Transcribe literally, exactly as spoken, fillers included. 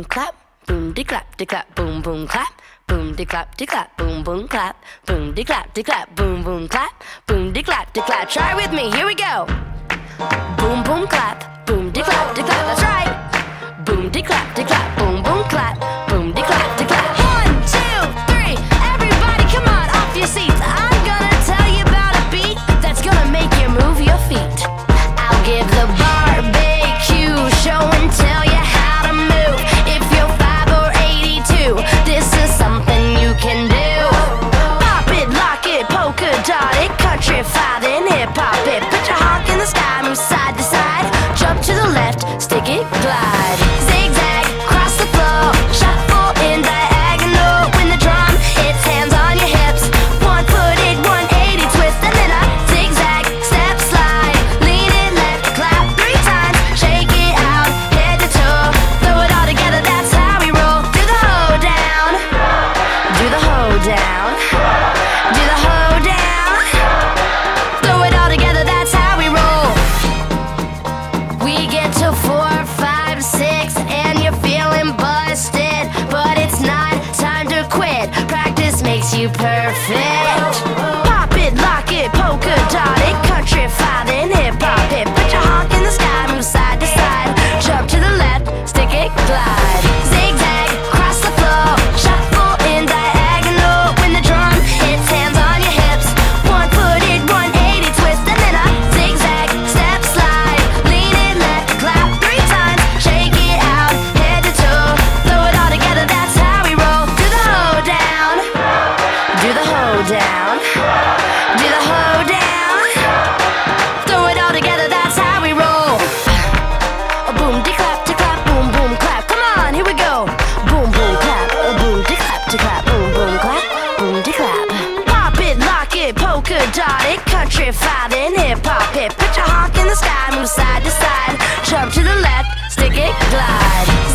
clap, boom de clap de clap, boom boom clap, boom de clap de clap, boom boom clap, boom de clap de clap, boom boom clap, boom de clap de clap. Try with me, here we go. Boom boom clap, boom de clap de clap. That's right. Boom de clap de clap, boom boom clap, boom de clap de clap. One, two, three, everybody, come on off your seats. I'm gonna tell you about a beat that's gonna make you move your feet. I'll give the barbecue show and tell you how to move. If you're five or eighty-two, this is something you can do. Pop it, lock it, polka dot it, country, five and hip hop it. Put your honk in the sky, move side to side, jump to the left, stick it, glide. Zigzag, cross the floor, shuffle in diagonal. When the drum hits, hands on your hips, one foot it, one eighty twist, and then a zigzag, step slide, lean it left, clap three times, shake it out, head to toe, throw it all together, that's how we roll. Do the hoedown, do the hoedown, do the hoedown, throw it all together, that's how we roll. We get to four, five, six, and you're feeling busted, but it's not time to quit. Practice makes you perfect. Pop it, lock it, polka dot it, country, five and hip hop it. Put your honk in the sky, move side to side, jump to the left, stick it, glide. Zigzag, cross the floor, shuffle in diagonal. When the drum hits, hands on your hips, one foot it, one eighty twist, and then a zigzag, step slide, lean it left, clap three times, shake it out, head to toe, throw it all together, that's how we roll. Do the hoedown, do the hoedown, do the hoedown, throw it all together, that's how we roll. A boom de clap de clap, boom boom clap. Come on, here we go. Boom boom clap, a boom de clap de clap, boom boom clap, boom de clap. Pop it, lock it, polka dot it, country, five and hip hop it. Put your honk in the sky, move side to side, jump to the left, stick it, glide.